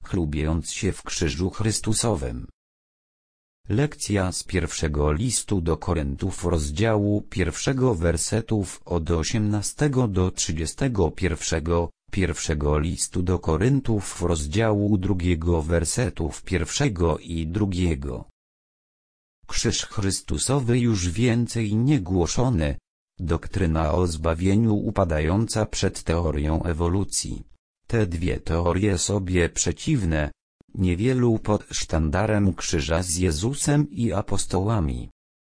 chlubiąc się w krzyżu Chrystusowym. Lekcja z pierwszego listu do Koryntów rozdziału 1 wersetów od 18 do 31, pierwszego listu do Koryntów rozdziału 2 wersetów 1 i 2. Krzyż Chrystusowy już więcej nie głoszony. Doktryna o zbawieniu upadająca przed teorią ewolucji. Te dwie teorie sobie przeciwne. Niewielu pod sztandarem krzyża z Jezusem i apostołami.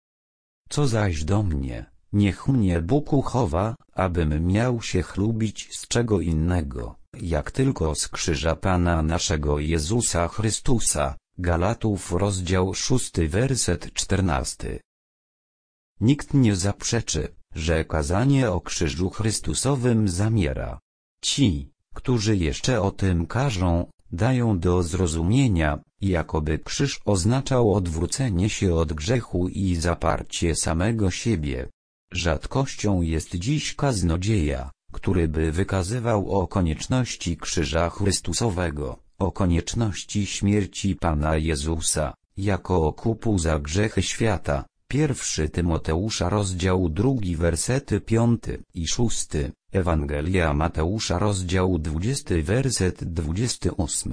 Co zaś do mnie, niech mnie Bóg uchowa, abym miał się chlubić z czego innego, jak tylko z krzyża Pana naszego Jezusa Chrystusa. Galatów rozdział 6 werset 14. Nikt nie zaprzeczy, że kazanie o krzyżu Chrystusowym zamiera. Ci, którzy jeszcze o tym każą, dają do zrozumienia, jakoby krzyż oznaczał odwrócenie się od grzechu i zaparcie samego siebie. Rzadkością jest dziś kaznodzieja, który by wykazywał o konieczności krzyża Chrystusowego, o konieczności śmierci Pana Jezusa, jako okupu za grzechy świata. 1 Tymoteusza rozdział 2 wersety 5 i 6, Ewangelia Mateusza rozdział 20 werset 28.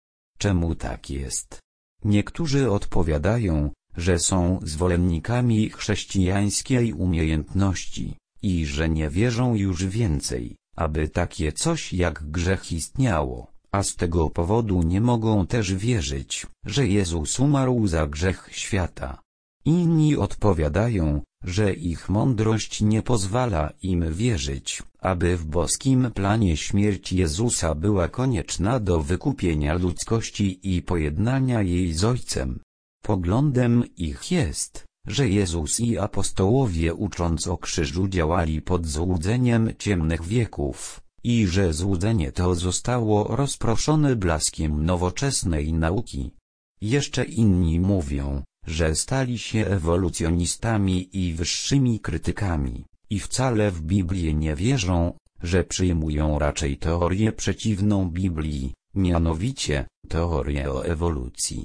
Czemu tak jest? Niektórzy odpowiadają, że są zwolennikami chrześcijańskiej umiejętności, i że nie wierzą już więcej, aby takie coś jak grzech istniało, a z tego powodu nie mogą też wierzyć, że Jezus umarł za grzech świata. Inni odpowiadają, że ich mądrość nie pozwala im wierzyć, aby w boskim planie śmierć Jezusa była konieczna do wykupienia ludzkości i pojednania jej z Ojcem. Poglądem ich jest, że Jezus i apostołowie ucząc o krzyżu działali pod złudzeniem ciemnych wieków, i że złudzenie to zostało rozproszone blaskiem nowoczesnej nauki. Jeszcze inni mówią, że stali się ewolucjonistami i wyższymi krytykami, i wcale w Biblię nie wierzą, że przyjmują raczej teorię przeciwną Biblii, mianowicie teorię o ewolucji.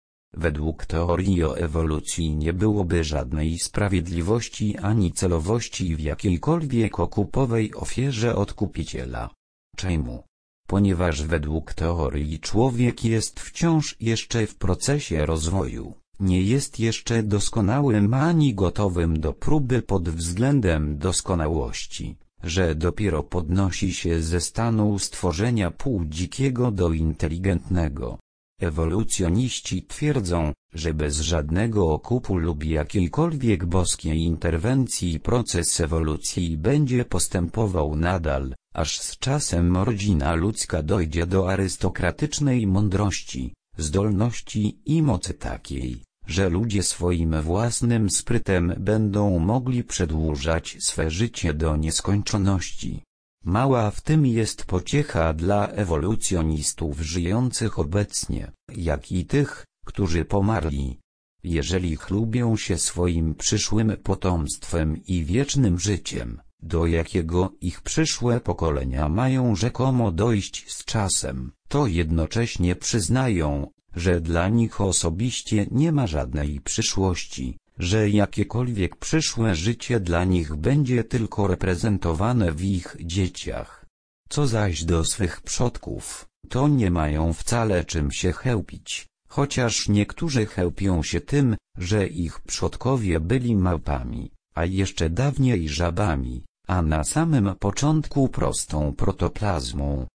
Według teorii o ewolucji nie byłoby żadnej sprawiedliwości ani celowości w jakiejkolwiek okupowej ofierze odkupiciela. Czemu? Ponieważ według teorii człowiek jest wciąż jeszcze w procesie rozwoju, nie jest jeszcze doskonałym ani gotowym do próby pod względem doskonałości, że dopiero podnosi się ze stanu stworzenia półdzikiego do inteligentnego. Ewolucjoniści twierdzą, że bez żadnego okupu lub jakiejkolwiek boskiej interwencji proces ewolucji będzie postępował nadal, aż z czasem rodzina ludzka dojdzie do arystokratycznej mądrości, zdolności i mocy takiej, że ludzie swoim własnym sprytem będą mogli przedłużać swe życie do nieskończoności. Mała w tym jest pociecha dla ewolucjonistów żyjących obecnie, jak i tych, którzy pomarli. Jeżeli chlubią się swoim przyszłym potomstwem i wiecznym życiem, do jakiego ich przyszłe pokolenia mają rzekomo dojść z czasem, to jednocześnie przyznają, że dla nich osobiście nie ma żadnej przyszłości, że jakiekolwiek przyszłe życie dla nich będzie tylko reprezentowane w ich dzieciach. Co zaś do swych przodków, to nie mają wcale czym się chełpić, chociaż niektórzy chełpią się tym, że ich przodkowie byli małpami, a jeszcze dawniej żabami, a na samym początku prostą protoplazmą.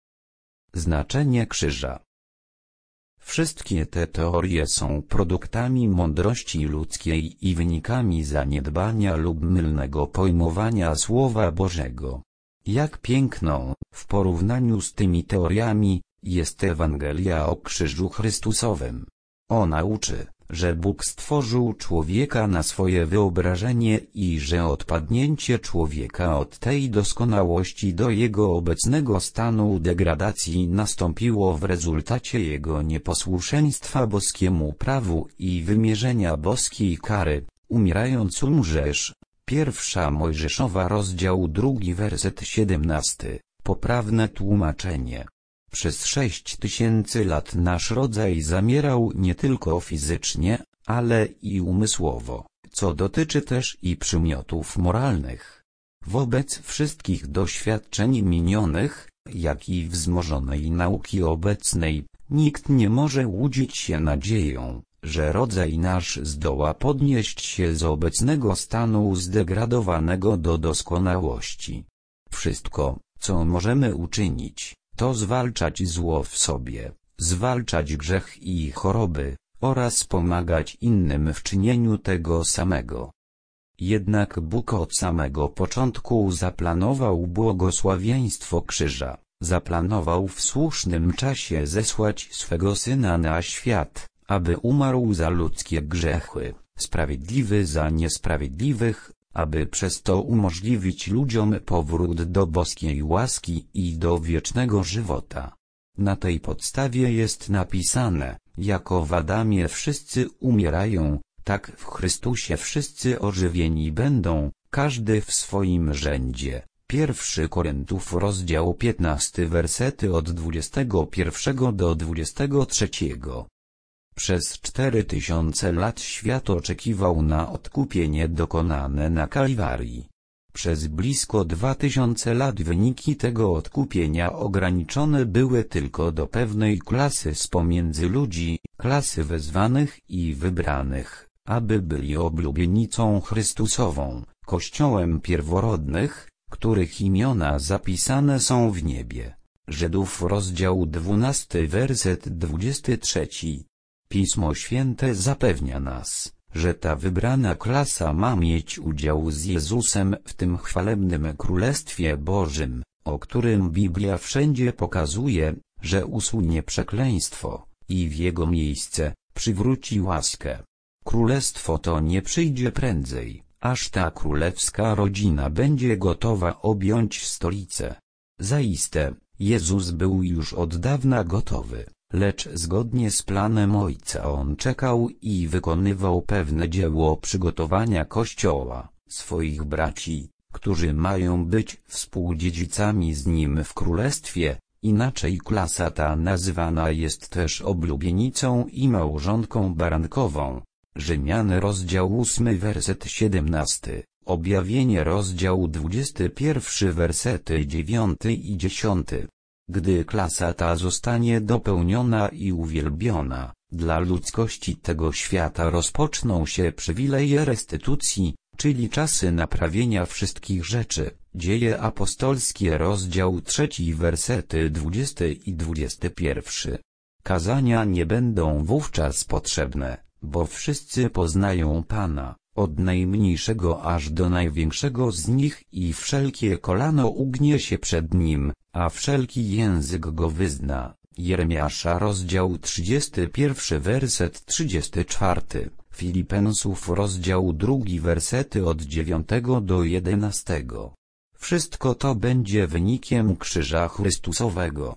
Znaczenie krzyża. Wszystkie te teorie są produktami mądrości ludzkiej i wynikami zaniedbania lub mylnego pojmowania Słowa Bożego. Jak piękną, w porównaniu z tymi teoriami, jest Ewangelia o krzyżu Chrystusowym. Ona uczy, że Bóg stworzył człowieka na swoje wyobrażenie i że odpadnięcie człowieka od tej doskonałości do jego obecnego stanu degradacji nastąpiło w rezultacie jego nieposłuszeństwa boskiemu prawu i wymierzenia boskiej kary. Umierając umrzesz. 1 Mojżeszowa rozdział 2 werset 17. Poprawne tłumaczenie. Przez 6000 lat nasz rodzaj zamierał nie tylko fizycznie, ale i umysłowo, co dotyczy też i przymiotów moralnych. Wobec wszystkich doświadczeń minionych, jak i wzmożonej nauki obecnej, nikt nie może łudzić się nadzieją, że rodzaj nasz zdoła podnieść się z obecnego stanu zdegradowanego do doskonałości. Wszystko, co możemy uczynić, to zwalczać zło w sobie, zwalczać grzech i choroby, oraz pomagać innym w czynieniu tego samego. Jednak Bóg od samego początku zaplanował błogosławieństwo krzyża, zaplanował w słusznym czasie zesłać swego Syna na świat, aby umarł za ludzkie grzechy, sprawiedliwy za niesprawiedliwych, aby przez to umożliwić ludziom powrót do boskiej łaski i do wiecznego żywota. Na tej podstawie jest napisane: jako w Adamie wszyscy umierają, tak w Chrystusie wszyscy ożywieni będą, każdy w swoim rzędzie. 1 Koryntiów rozdział 15 wersety od 21 do 23. Przez 4000 lat świat oczekiwał na odkupienie dokonane na Kalwarii. Przez blisko 2000 lat wyniki tego odkupienia ograniczone były tylko do pewnej klasy z pomiędzy ludzi, klasy wezwanych i wybranych, aby byli oblubienicą Chrystusową, Kościołem pierworodnych, których imiona zapisane są w niebie. Żydów rozdział 12 werset 23. Pismo Święte zapewnia nas, że ta wybrana klasa ma mieć udział z Jezusem w tym chwalebnym Królestwie Bożym, o którym Biblia wszędzie pokazuje, że usunie przekleństwo i w jego miejsce przywróci łaskę. Królestwo to nie przyjdzie prędzej, aż ta królewska rodzina będzie gotowa objąć stolicę. Zaiste, Jezus był już od dawna gotowy, lecz zgodnie z planem Ojca On czekał i wykonywał pewne dzieło przygotowania Kościoła, swoich braci, którzy mają być współdziedzicami z Nim w Królestwie. Inaczej klasa ta nazywana jest też oblubienicą i małżonką barankową. Rzymian rozdział 8 werset 17, Objawienie rozdział 21 wersety 9 i 10. Gdy klasa ta zostanie dopełniona i uwielbiona, dla ludzkości tego świata rozpoczną się przywileje restytucji, czyli czasy naprawienia wszystkich rzeczy. Dzieje apostolskie rozdział 3 wersety 20 i 21. Kazania nie będą wówczas potrzebne, bo wszyscy poznają Pana, od najmniejszego aż do największego z nich i wszelkie kolano ugnie się przed Nim, a wszelki język Go wyzna. Jeremiasza rozdział 31 werset 34, Filipensów rozdział 2 wersety od 9 do 11. Wszystko to będzie wynikiem krzyża Chrystusowego.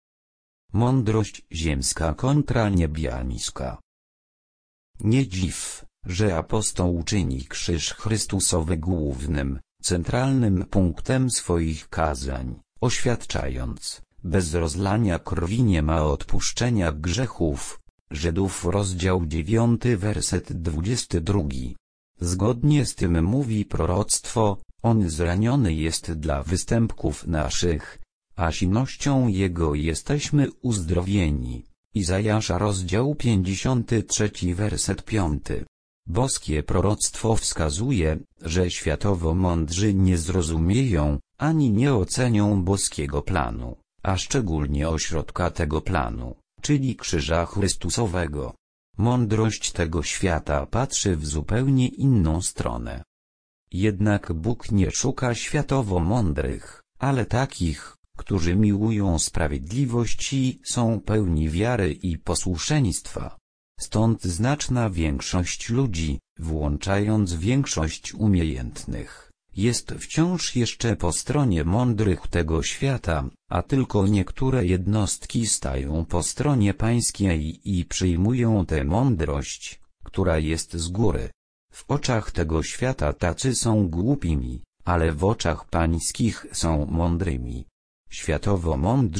Mądrość ziemska kontra niebiańska. Nie dziw, że apostoł czyni krzyż Chrystusowy głównym, centralnym punktem swoich kazań, oświadczając: bez rozlania krwi nie ma odpuszczenia grzechów. Żydów rozdział 9 werset 22. Zgodnie z tym mówi proroctwo: On zraniony jest dla występków naszych, a silnością Jego jesteśmy uzdrowieni. Izajasza rozdział 53 werset 5. Boskie proroctwo wskazuje, że światowo mądrzy nie zrozumieją, ani nie ocenią boskiego planu, a szczególnie ośrodka tego planu, czyli krzyża Chrystusowego. Mądrość tego świata patrzy w zupełnie inną stronę. Jednak Bóg nie szuka światowo mądrych, ale takich, którzy miłują sprawiedliwość i są pełni wiary i posłuszeństwa. Stąd znaczna większość ludzi, włączając większość umiejętnych, jest wciąż jeszcze po stronie mądrych tego świata, a tylko niektóre jednostki stają po stronie pańskiej i przyjmują tę mądrość, która jest z góry. W oczach tego świata tacy są głupimi, ale w oczach pańskich są mądrymi. Światowo mądrzy,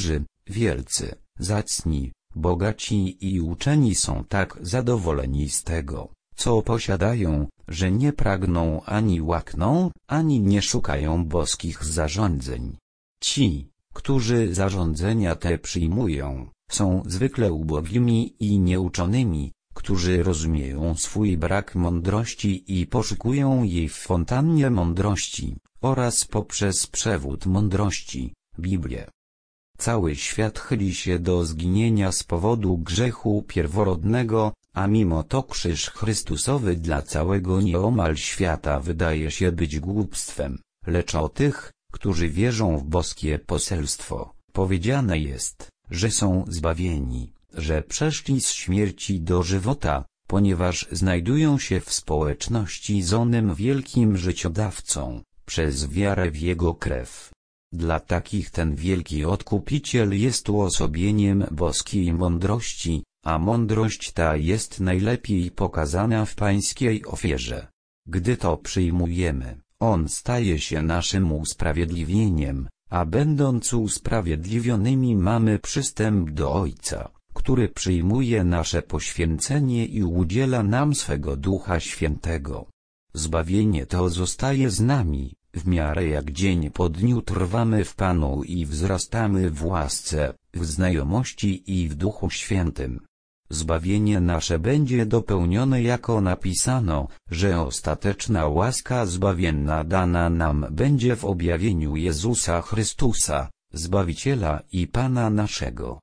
Wielcy, zacni, bogaci i uczeni są tak zadowoleni z tego, co posiadają, że nie pragną ani łakną, ani nie szukają boskich zarządzeń. Ci, którzy zarządzenia te przyjmują, są zwykle ubogimi i nieuczonymi, którzy rozumieją swój brak mądrości i poszukują jej w fontannie mądrości, oraz poprzez przewód mądrości, Biblię. Cały świat chyli się do zginienia z powodu grzechu pierworodnego, a mimo to krzyż Chrystusowy dla całego nieomal świata wydaje się być głupstwem, lecz o tych, którzy wierzą w boskie poselstwo, powiedziane jest, że są zbawieni, że przeszli z śmierci do żywota, ponieważ znajdują się w społeczności z onym wielkim życiodawcą, przez wiarę w Jego krew. Dla takich ten wielki Odkupiciel jest uosobieniem boskiej mądrości, a mądrość ta jest najlepiej pokazana w Pańskiej ofierze. Gdy to przyjmujemy, On staje się naszym usprawiedliwieniem, a będąc usprawiedliwionymi mamy przystęp do Ojca, który przyjmuje nasze poświęcenie i udziela nam swego Ducha Świętego. Zbawienie to zostaje z nami, w miarę jak dzień po dniu trwamy w Panu i wzrastamy w łasce, w znajomości i w Duchu Świętym. Zbawienie nasze będzie dopełnione, jako napisano, że ostateczna łaska zbawienna dana nam będzie w objawieniu Jezusa Chrystusa, Zbawiciela i Pana naszego.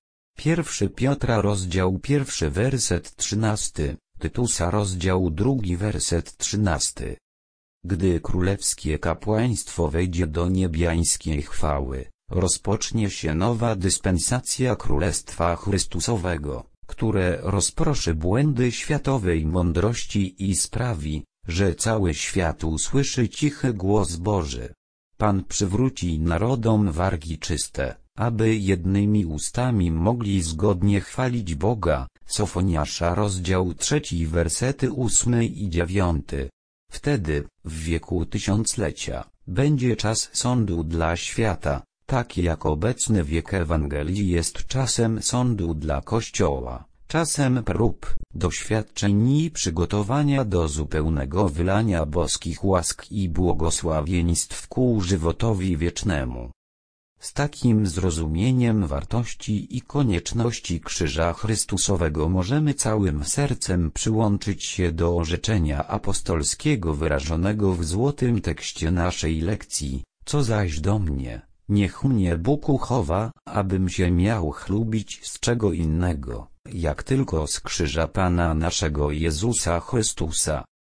1 Piotra rozdział 1 werset 13, Tytusa rozdział 2 werset 13. Gdy królewskie kapłaństwo wejdzie do niebiańskiej chwały, rozpocznie się nowa dyspensacja Królestwa Chrystusowego, które rozproszy błędy światowej mądrości i sprawi, że cały świat usłyszy cichy głos Boży. Pan przywróci narodom wargi czyste, aby jednymi ustami mogli zgodnie chwalić Boga. Sofoniasza rozdział 3 wersety 8 i 9. Wtedy, w wieku tysiąclecia, będzie czas sądu dla świata, tak jak obecny wiek Ewangelii jest czasem sądu dla Kościoła, czasem prób, doświadczeń i przygotowania do zupełnego wylania boskich łask i błogosławieństw ku żywotowi wiecznemu. Z takim zrozumieniem wartości i konieczności krzyża Chrystusowego możemy całym sercem przyłączyć się do orzeczenia apostolskiego wyrażonego w złotym tekście naszej lekcji: co zaś do mnie, niech mnie Bóg uchowa, abym się miał chlubić z czego innego, jak tylko z krzyża Pana naszego Jezusa Chrystusa,